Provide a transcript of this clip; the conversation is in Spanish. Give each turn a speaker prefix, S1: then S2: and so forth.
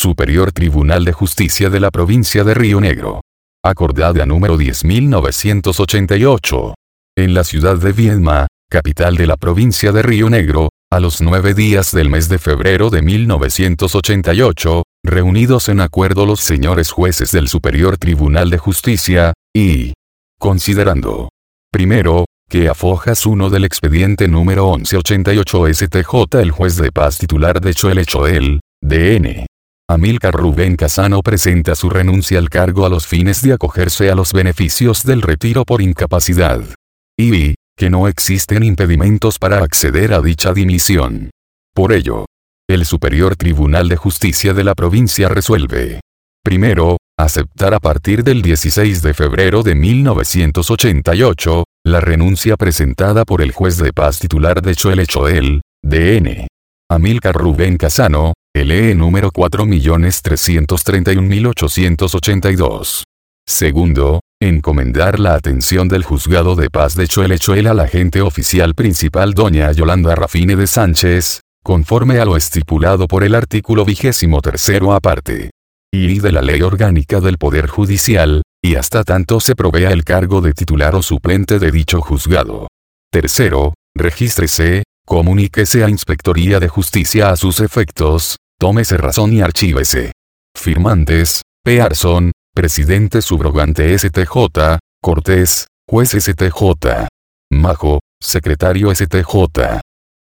S1: Superior Tribunal de Justicia de la Provincia de Río Negro. Acordada número 10.988. En la ciudad de Viedma, capital de la provincia de Río Negro, a los 9 días del mes de febrero de 1988, reunidos en acuerdo los señores jueces del Superior Tribunal de Justicia, y considerando, primero, que a fojas 1 del expediente número 1188 STJ el juez de paz titular de Choel, DN. Amílcar Rubén Casano presenta su renuncia al cargo a los fines de acogerse a los beneficios del retiro por incapacidad. Y que no existen impedimentos para acceder a dicha dimisión. Por ello, el Superior Tribunal de Justicia de la provincia resuelve. Primero, aceptar a partir del 16 de febrero de 1988, la renuncia presentada por el juez de paz titular de Choel, DN. Amílcar Rubén Casano, LE número 4.331.882. Segundo, encomendar la atención del juzgado de paz de Choel al agente oficial principal doña Yolanda Rafine de Sánchez, conforme a lo estipulado por el artículo 23º aparte. Y de la Ley Orgánica del Poder Judicial, y hasta tanto se provea el cargo de titular o suplente de dicho juzgado. Tercero, regístrese, comuníquese a Inspectoría de Justicia a sus efectos, tómese razón y archívese. Firmantes, Pearson, Presidente Subrogante STJ, Cortés, Juez STJ. Majo, Secretario STJ.